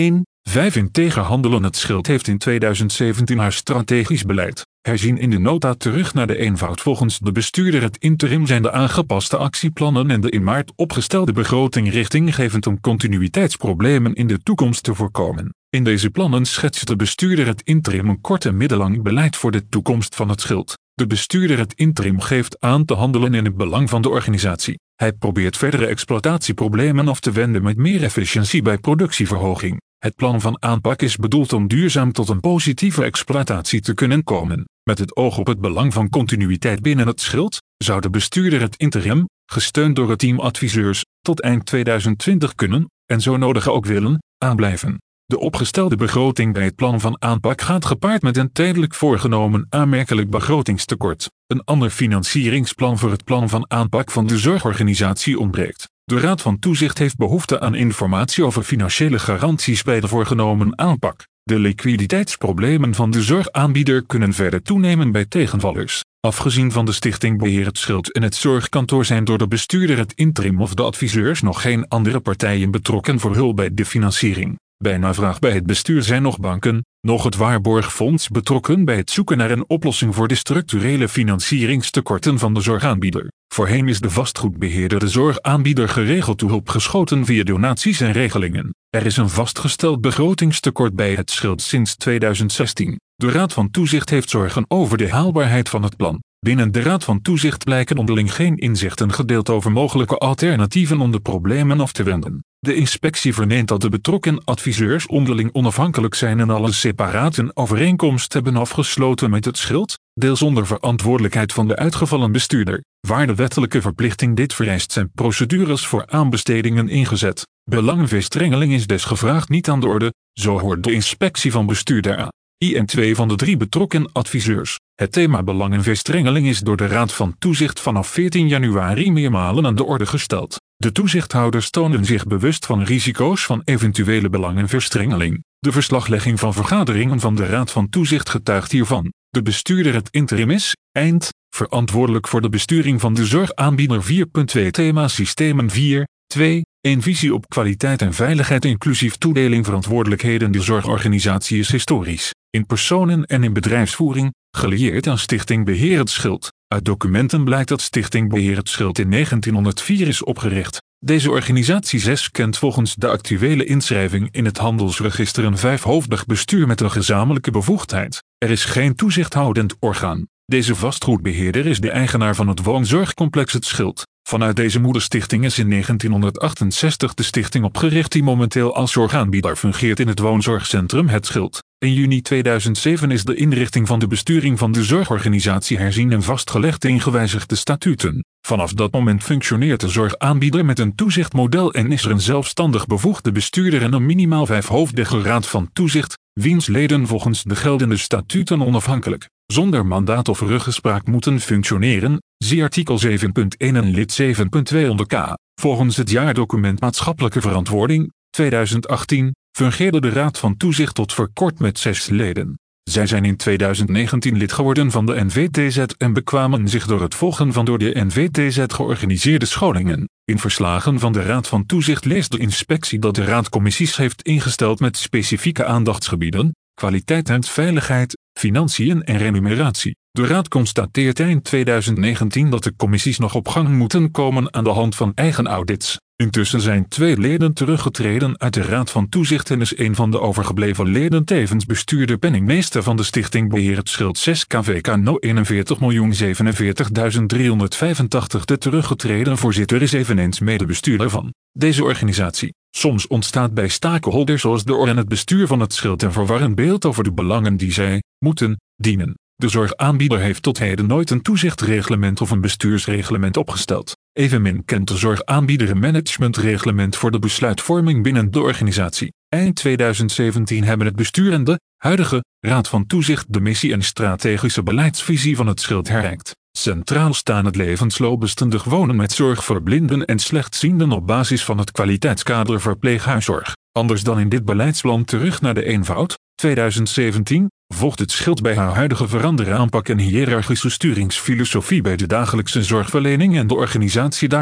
vijf Integer handelen. Het Schild heeft in tweeduizend zeventien haar strategisch beleid herzien in de nota terug naar de eenvoud. Volgens de bestuurder het interim zijn de aangepaste actieplannen en de in maart opgestelde begroting richtinggevend om continuïteitsproblemen in de toekomst te voorkomen. In deze plannen schetst de bestuurder het interim een kort en middellang beleid voor de toekomst van het Schild. De bestuurder het interim geeft aan te handelen in het belang van de organisatie. Hij probeert verdere exploitatieproblemen af te wenden met meer efficiëntie bij productieverhoging. Het plan van aanpak is bedoeld om duurzaam tot een positieve exploitatie te kunnen komen. Met het oog op het belang van continuïteit binnen het Schild, zou de bestuurder het interim, gesteund door het team adviseurs, tot eind tweeduizend twintig kunnen, en zo nodig ook willen, aanblijven. De opgestelde begroting bij het plan van aanpak gaat gepaard met een tijdelijk voorgenomen aanmerkelijk begrotingstekort. Een ander financieringsplan voor het plan van aanpak van de zorgorganisatie ontbreekt. De Raad van Toezicht heeft behoefte aan informatie over financiële garanties bij de voorgenomen aanpak. De liquiditeitsproblemen van de zorgaanbieder kunnen verder toenemen bij tegenvallers. Afgezien van de Stichting Beheer het Schild en het Zorgkantoor zijn door de bestuurder het interim of de adviseurs nog geen andere partijen betrokken voor hulp bij de financiering. Bij navraag bij het bestuur zijn nog banken, nog het Waarborgfonds betrokken bij het zoeken naar een oplossing voor de structurele financieringstekorten van de zorgaanbieder. Voorheen is de vastgoedbeheerder de zorgaanbieder geregeld toe hulp geschoten via donaties en regelingen. Er is een vastgesteld begrotingstekort bij het Schild sinds tweeduizend zestien. De Raad van Toezicht heeft zorgen over de haalbaarheid van het plan. Binnen de Raad van Toezicht blijken onderling geen inzichten gedeeld over mogelijke alternatieven om de problemen af te wenden. De inspectie verneemt dat de betrokken adviseurs onderling onafhankelijk zijn en alle separaat een overeenkomst hebben afgesloten met het Schild, deels onder verantwoordelijkheid van de uitgevallen bestuurder. Waar de wettelijke verplichting dit vereist zijn procedures voor aanbestedingen ingezet. Belangenverstrengeling is desgevraagd niet aan de orde, zo hoort de inspectie van bestuurder A I en twee van de drie betrokken adviseurs. Het thema belangenverstrengeling is door de Raad van Toezicht vanaf veertien januari meermalen aan de orde gesteld. De toezichthouders tonen zich bewust van risico's van eventuele belangenverstrengeling. De verslaglegging van vergaderingen van de Raad van Toezicht getuigt hiervan. De bestuurder het interim is, eind, verantwoordelijk voor de besturing van de zorgaanbieder. vier punt twee Thema Systemen vier, twee, één Visie op kwaliteit en veiligheid inclusief toedeling verantwoordelijkheden. De zorgorganisatie is historisch, in personen en in bedrijfsvoering, gelieerd aan Stichting Beheer het Schild. Uit documenten blijkt dat Stichting Beheer het Schild in negentienhonderdvier is opgericht. Deze organisatie zes kent volgens de actuele inschrijving in het handelsregister een vijfhoofdig bestuur met een gezamenlijke bevoegdheid. Er is geen toezichthoudend orgaan. Deze vastgoedbeheerder is de eigenaar van het woonzorgcomplex Het Schild. Vanuit deze moederstichting is in negentienhonderdachtenzestig de stichting opgericht die momenteel als zorgaanbieder fungeert in het woonzorgcentrum Het Schild. In juni tweeduizend zeven is de inrichting van de besturing van de zorgorganisatie herzien en vastgelegd in gewijzigde statuten. Vanaf dat moment functioneert de zorgaanbieder met een toezichtmodel en is er een zelfstandig bevoegde bestuurder en een minimaal vijfhoofdige raad van toezicht, wiens leden volgens de geldende statuten onafhankelijk, zonder mandaat of ruggespraak moeten functioneren, zie artikel zeven punt één en lid zeven punt twee onder K. Volgens het jaardocument Maatschappelijke Verantwoording, tweeduizend achttien, fungeerde de Raad van Toezicht tot voor kort met zes leden. Zij zijn in tweeduizend negentien lid geworden van de N V T Z en bekwamen zich door het volgen van door de N V T Z georganiseerde scholingen. In verslagen van de Raad van Toezicht leest de inspectie dat de Raad commissies heeft ingesteld met specifieke aandachtsgebieden, kwaliteit en veiligheid, financiën en remuneratie. De Raad constateert eind tweeduizend negentien dat de commissies nog op gang moeten komen aan de hand van eigen audits. Intussen zijn twee leden teruggetreden uit de Raad van Toezicht en is een van de overgebleven leden tevens bestuurder penningmeester van de Stichting Beheer het Schild zes K V K no eenenveertig miljoen zevenenveertigduizend driehonderdvijfentachtig. De teruggetreden voorzitter is eveneens medebestuurder van deze organisatie. Soms ontstaat bij stakeholders zoals de orde en het bestuur van het Schild een verwarrend beeld over de belangen die zij moeten dienen. De zorgaanbieder heeft tot heden nooit een toezichtreglement of een bestuursreglement opgesteld. Evenmin kent de zorgaanbieder een managementreglement voor de besluitvorming binnen de organisatie. Eind tweeduizend zeventien hebben het bestuur en de huidige Raad van Toezicht de missie en strategische beleidsvisie van het Schild herreikt. Centraal staan het levensloopbestendig wonen met zorg voor blinden en slechtzienden op basis van het kwaliteitskader verpleeghuiszorg. Anders dan in dit beleidsplan terug naar de eenvoud, tweeduizend zeventien, volgt het Schild bij haar huidige veranderde aanpak en hiërarchische sturingsfilosofie bij de dagelijkse zorgverlening en de organisatie daarvan.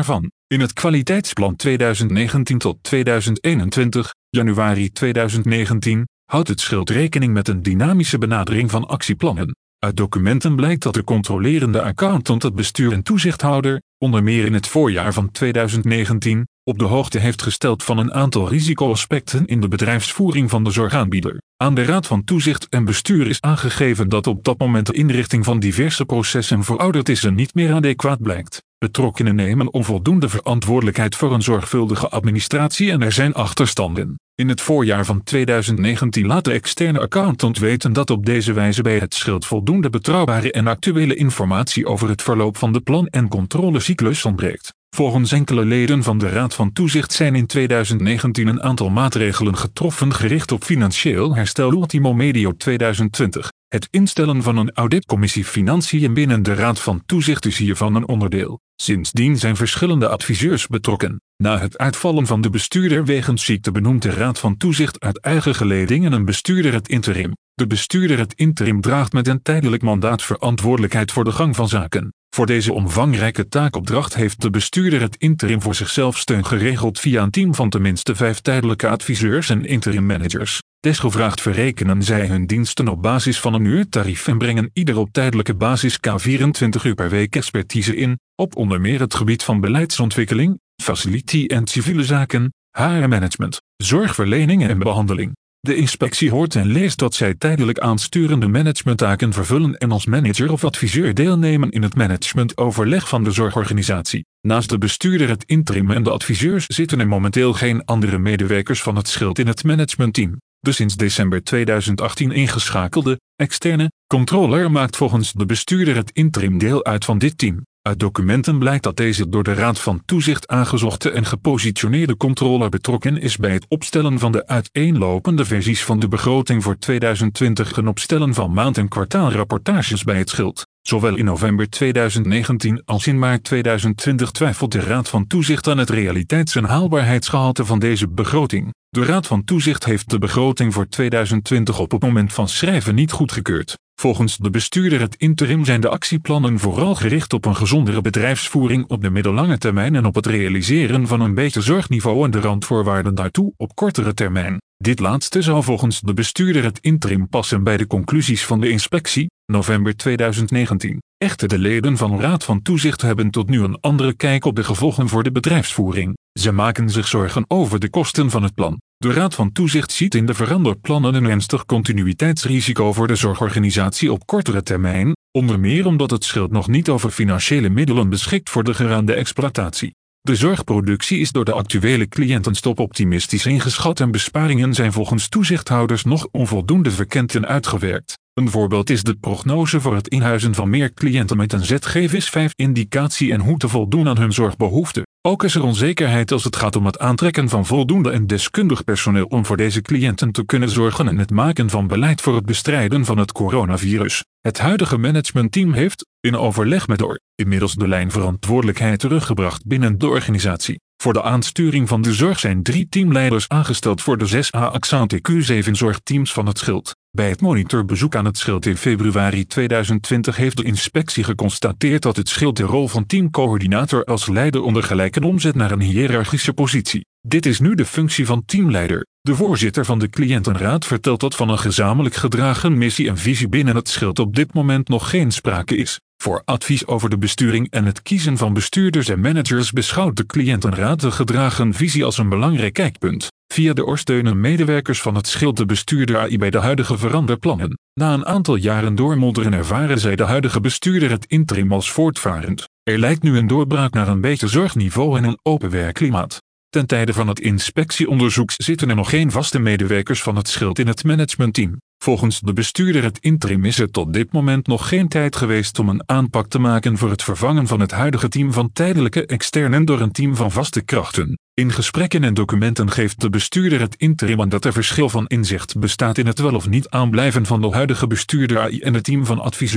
In het kwaliteitsplan tweeduizend negentien tot tweeduizend eenentwintig, januari tweeduizend negentien, houdt het Schild rekening met een dynamische benadering van actieplannen. Uit documenten blijkt dat de controlerende accountant het bestuur en toezichthouder, onder meer in het voorjaar van tweeduizend negentien, op de hoogte heeft gesteld van een aantal risicoaspecten in de bedrijfsvoering van de zorgaanbieder. Aan de Raad van Toezicht en Bestuur is aangegeven dat op dat moment de inrichting van diverse processen verouderd is en niet meer adequaat blijkt. Betrokkenen nemen onvoldoende verantwoordelijkheid voor een zorgvuldige administratie en er zijn achterstanden. In het voorjaar van tweeduizend negentien laat de externe accountant weten dat op deze wijze bij het Schild voldoende betrouwbare en actuele informatie over het verloop van de plan- en controlecyclus ontbreekt. Volgens enkele leden van de Raad van Toezicht zijn in tweeduizend negentien een aantal maatregelen getroffen gericht op financieel herstel ultimo medio tweeduizend twintig. Het instellen van een auditcommissie Financiën binnen de Raad van Toezicht is hiervan een onderdeel. Sindsdien zijn verschillende adviseurs betrokken. Na het uitvallen van de bestuurder wegens ziekte benoemt de Raad van Toezicht uit eigen geleding een bestuurder het interim. De bestuurder het interim draagt met een tijdelijk mandaat verantwoordelijkheid voor de gang van zaken. Voor deze omvangrijke taakopdracht heeft de bestuurder het interim voor zichzelf steun geregeld via een team van tenminste vijf tijdelijke adviseurs en interim managers. Desgevraagd verrekenen zij hun diensten op basis van een uurtarief en brengen ieder op tijdelijke basis k vierentwintig uur per week expertise in, op onder meer het gebied van beleidsontwikkeling, facility en civiele zaken, H R-management, zorgverlening en behandeling. De inspectie hoort en leest dat zij tijdelijk aansturende managementtaken vervullen en als manager of adviseur deelnemen in het managementoverleg van de zorgorganisatie. Naast de bestuurder, het interim en de adviseurs zitten er momenteel geen andere medewerkers van het Schild in het managementteam. De sinds december tweeduizend achttien ingeschakelde, externe, controller maakt volgens de bestuurder het interim deel uit van dit team. Uit documenten blijkt dat deze door de Raad van Toezicht aangezochte en gepositioneerde controller betrokken is bij het opstellen van de uiteenlopende versies van de begroting voor tweeduizend twintig en opstellen van maand- en kwartaalrapportages bij het Schild. Zowel in november tweeduizend negentien als in maart tweeduizend twintig twijfelt de Raad van Toezicht aan het realiteits- en haalbaarheidsgehalte van deze begroting. De Raad van Toezicht heeft de begroting voor tweeduizend twintig op het moment van schrijven niet goedgekeurd. Volgens de bestuurder het interim zijn de actieplannen vooral gericht op een gezondere bedrijfsvoering op de middellange termijn en op het realiseren van een beter zorgniveau en de randvoorwaarden daartoe op kortere termijn. Dit laatste zou volgens de bestuurder het interim passen bij de conclusies van de inspectie, november tweeduizend negentien. Echter, de leden van de Raad van Toezicht hebben tot nu een andere kijk op de gevolgen voor de bedrijfsvoering. Ze maken zich zorgen over de kosten van het plan. De Raad van Toezicht ziet in de veranderplannen een ernstig continuïteitsrisico voor de zorgorganisatie op kortere termijn, onder meer omdat het Schild nog niet over financiële middelen beschikt voor de geraamde exploitatie. De zorgproductie is door de actuele cliëntenstop optimistisch ingeschat en besparingen zijn volgens toezichthouders nog onvoldoende verkend en uitgewerkt. Een voorbeeld is de prognose voor het inhuizen van meer cliënten met een Z G V I S vijf indicatie en hoe te voldoen aan hun zorgbehoeften. Ook is er onzekerheid als het gaat om het aantrekken van voldoende en deskundig personeel om voor deze cliënten te kunnen zorgen en het maken van beleid voor het bestrijden van het coronavirus. Het huidige managementteam heeft, in overleg met O R, inmiddels de lijn verantwoordelijkheid teruggebracht binnen de organisatie. Voor de aansturing van de zorg zijn drie teamleiders aangesteld voor de zes A Account Q zeven zorgteams van het Schild. Bij het monitorbezoek aan het Schild in februari tweeduizend twintig heeft de inspectie geconstateerd dat het Schild de rol van teamcoördinator als leider onder gelijke omzet naar een hiërarchische positie. Dit is nu de functie van teamleider. De voorzitter van de cliëntenraad vertelt dat van een gezamenlijk gedragen missie en visie binnen het Schild op dit moment nog geen sprake is. Voor advies over de besturing en het kiezen van bestuurders en managers beschouwt de cliëntenraad de gedragen visie als een belangrijk kijkpunt. Via de O R steunen medewerkers van het Schild de bestuurder A I bij de huidige veranderplannen. Na een aantal jaren doormodderen ervaren zij de huidige bestuurder het interim als voortvarend. Er lijkt nu een doorbraak naar een beter zorgniveau en een open werkklimaat. Ten tijde van het inspectieonderzoek zitten er nog geen vaste medewerkers van het Schild in het managementteam. Volgens de bestuurder het interim is er tot dit moment nog geen tijd geweest om een aanpak te maken voor het vervangen van het huidige team van tijdelijke externen door een team van vaste krachten. In gesprekken en documenten geeft de bestuurder het interim aan dat er verschil van inzicht bestaat in het wel of niet aanblijven van de huidige bestuurder A I en het team van adviseurs.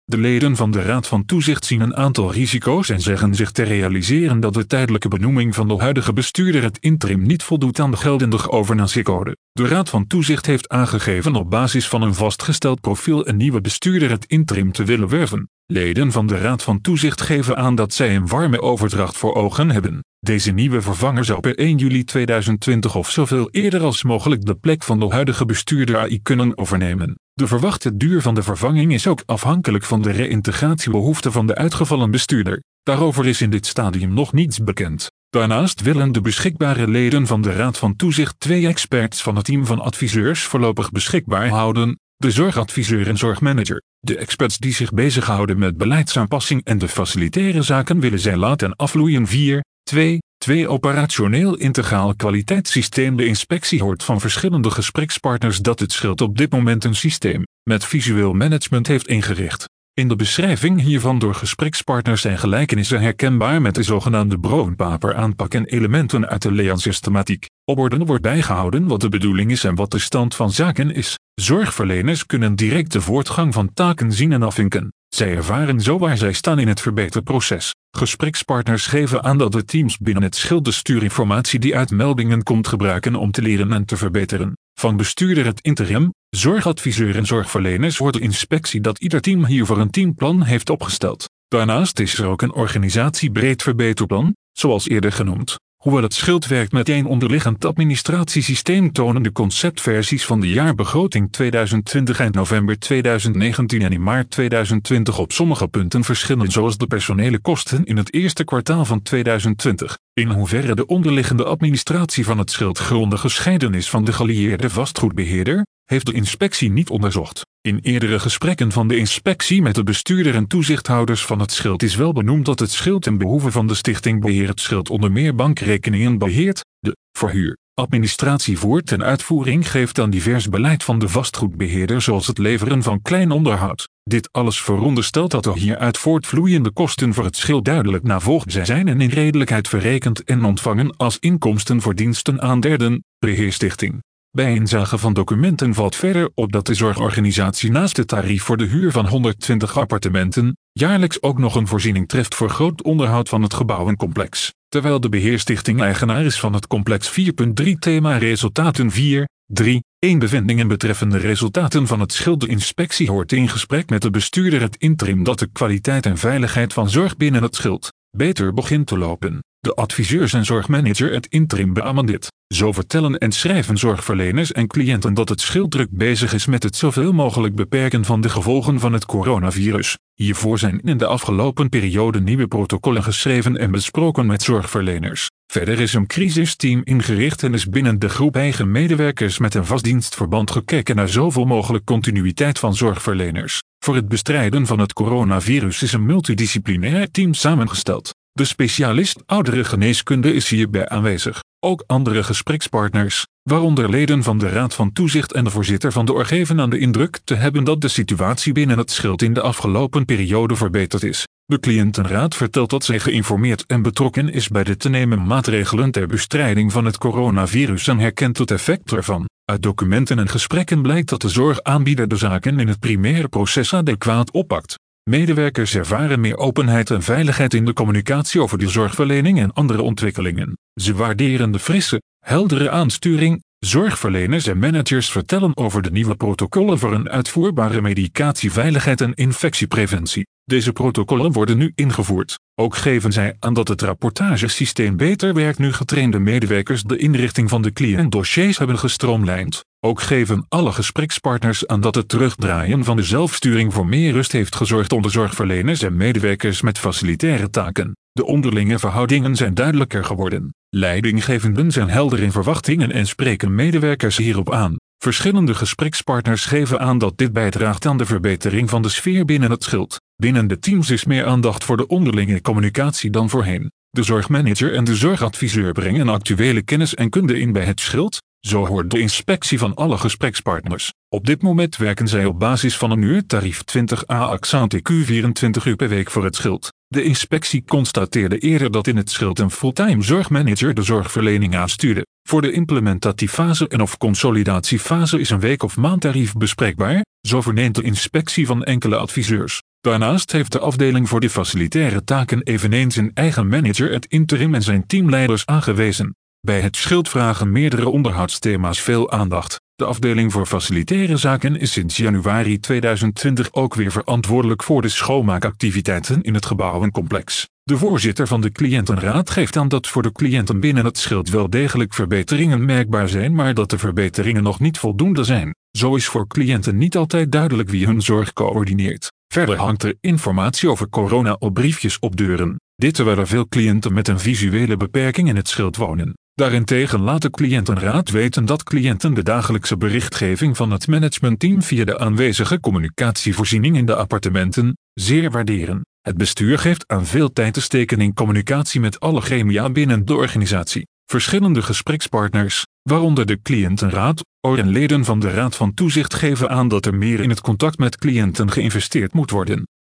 De leden van de Raad van Toezicht zien een aantal risico's en zeggen zich te realiseren dat de tijdelijke benoeming van de huidige bestuurder het interim niet voldoet aan de geldende governance-code. De Raad van Toezicht heeft aangegeven op basis van een vastgesteld profiel een nieuwe bestuurder het interim te willen werven. Leden van de Raad van Toezicht geven aan dat zij een warme overdracht voor ogen hebben. Deze nieuwe vervanger zou per één juli tweeduizend twintig of zoveel eerder als mogelijk de plek van de huidige bestuurder A I kunnen overnemen. De verwachte duur van de vervanging is ook afhankelijk van de reïntegratiebehoeften van de uitgevallen bestuurder. Daarover is in dit stadium nog niets bekend. Daarnaast willen de beschikbare leden van de Raad van Toezicht twee experts van het team van adviseurs voorlopig beschikbaar houden, de zorgadviseur en zorgmanager. De experts die zich bezighouden met beleidsaanpassing en de facilitaire zaken willen zij laten afvloeien. vier, twee, twee Operationeel integraal kwaliteitssysteem. De inspectie hoort van verschillende gesprekspartners dat het Schild op dit moment een systeem met visueel management heeft ingericht. In de beschrijving hiervan door gesprekspartners zijn gelijkenissen herkenbaar met de zogenaamde broodpaper-aanpak en elementen uit de Lean-systematiek. Op orde wordt bijgehouden wat de bedoeling is en wat de stand van zaken is. Zorgverleners kunnen direct de voortgang van taken zien en afvinken. Zij ervaren zo waar zij staan in het verbeterproces. Gesprekspartners geven aan dat de teams binnen het Schild de stuurinformatie die uit meldingen komt gebruiken om te leren en te verbeteren. Van bestuurder het interim, zorgadviseur en zorgverleners hoort de inspectie dat ieder team hiervoor een teamplan heeft opgesteld. Daarnaast is er ook een organisatiebreed verbeterplan, zoals eerder genoemd. Hoewel het Schild werkt met één onderliggend administratiesysteem tonen de conceptversies van de jaarbegroting tweeduizend twintig eind november tweeduizend negentien en in maart tweeduizend twintig op sommige punten verschillen, zoals de personele kosten in het eerste kwartaal van tweeduizend twintig. In hoeverre de onderliggende administratie van het Schild grondig gescheiden is van de gelieerde vastgoedbeheerder, heeft de inspectie niet onderzocht. In eerdere gesprekken van de inspectie met de bestuurder en toezichthouders van het Schild is wel benoemd dat het Schild ten behoeve van de stichting Beheer het Schild onder meer bankrekeningen beheert, de verhuur, administratie voert en uitvoering geeft aan divers beleid van de vastgoedbeheerder zoals het leveren van klein onderhoud. Dit alles veronderstelt dat de hieruit voortvloeiende kosten voor het Schild duidelijk navolgbaar zijn en in redelijkheid verrekend en ontvangen als inkomsten voor diensten aan derden, beheerstichting. Bij inzage van documenten valt verder op dat de zorgorganisatie naast het tarief voor de huur van honderdtwintig appartementen, jaarlijks ook nog een voorziening treft voor groot onderhoud van het gebouwencomplex. Terwijl de beheerstichting eigenaar is van het complex. vier punt drie Thema resultaten vier, drie, één Bevindingen betreffende resultaten van het Schild. De inspectie hoort in gesprek met de bestuurder het interim dat de kwaliteit en veiligheid van zorg binnen het Schild beter begint te lopen. De adviseurs en zorgmanager het interim beamen dit. Zo vertellen en schrijven zorgverleners en cliënten dat het Schild druk bezig is met het zoveel mogelijk beperken van de gevolgen van het coronavirus. Hiervoor zijn in de afgelopen periode nieuwe protocollen geschreven en besproken met zorgverleners. Verder is een crisisteam ingericht en is binnen de groep eigen medewerkers met een vast dienstverband gekeken naar zoveel mogelijk continuïteit van zorgverleners. Voor het bestrijden van het coronavirus is een multidisciplinair team samengesteld. De specialist ouderengeneeskunde is hierbij aanwezig. Ook andere gesprekspartners, waaronder leden van de Raad van Toezicht en de voorzitter van de O R geven aan de indruk te hebben dat de situatie binnen het Schild in de afgelopen periode verbeterd is. De cliëntenraad vertelt dat zij geïnformeerd en betrokken is bij de te nemen maatregelen ter bestrijding van het coronavirus en herkent het effect ervan. Uit documenten en gesprekken blijkt dat de zorgaanbieder de zaken in het primaire proces adequaat oppakt. Medewerkers ervaren meer openheid en veiligheid in de communicatie over de zorgverlening en andere ontwikkelingen. Ze waarderen de frisse, heldere aansturing. Zorgverleners en managers vertellen over de nieuwe protocollen voor een uitvoerbare medicatieveiligheid en infectiepreventie. Deze protocollen worden nu ingevoerd. Ook geven zij aan dat het rapportagesysteem beter werkt nu getrainde medewerkers de inrichting van de cliëntdossiers hebben gestroomlijnd. Ook geven alle gesprekspartners aan dat het terugdraaien van de zelfsturing voor meer rust heeft gezorgd onder zorgverleners en medewerkers met facilitaire taken. De onderlinge verhoudingen zijn duidelijker geworden. Leidinggevenden zijn helder in verwachtingen en spreken medewerkers hierop aan. Verschillende gesprekspartners geven aan dat dit bijdraagt aan de verbetering van de sfeer binnen het Schild. Binnen de teams is meer aandacht voor de onderlinge communicatie dan voorheen. De zorgmanager en de zorgadviseur brengen actuele kennis en kunde in bij het Schild, Zo hoort de inspectie van alle gesprekspartners. Op dit moment werken zij op basis van een uurtarief twintig à accent Q vierentwintig uur per week voor het schild. De inspectie constateerde eerder dat in het schild een fulltime zorgmanager de zorgverlening aanstuurde. Voor de implementatiefase en of consolidatiefase is een week- of maandtarief bespreekbaar, zo verneemt de inspectie van enkele adviseurs. Daarnaast heeft de afdeling voor de facilitaire taken eveneens een eigen manager het interim en zijn teamleiders aangewezen. Bij het schild vragen meerdere onderhoudsthema's veel aandacht. De afdeling voor facilitaire zaken is sinds januari tweeduizend twintig ook weer verantwoordelijk voor de schoonmaakactiviteiten in het gebouwencomplex. De voorzitter van de cliëntenraad geeft aan dat voor de cliënten binnen het schild wel degelijk verbeteringen merkbaar zijn, maar dat de verbeteringen nog niet voldoende zijn. Zo is voor cliënten niet altijd duidelijk wie hun zorg coördineert. Verder hangt er informatie over corona op briefjes op deuren. Dit terwijl er veel cliënten met een visuele beperking in het schild wonen. Daarentegen laat de cliëntenraad weten dat cliënten de dagelijkse berichtgeving van het managementteam via de aanwezige communicatievoorziening in de appartementen zeer waarderen. Het bestuur geeft aan veel tijd te steken in communicatie met alle gremia binnen de organisatie. Verschillende gesprekspartners, waaronder de cliëntenraad, en leden van de Raad van Toezicht geven aan dat er meer in het contact met cliënten geïnvesteerd moet worden.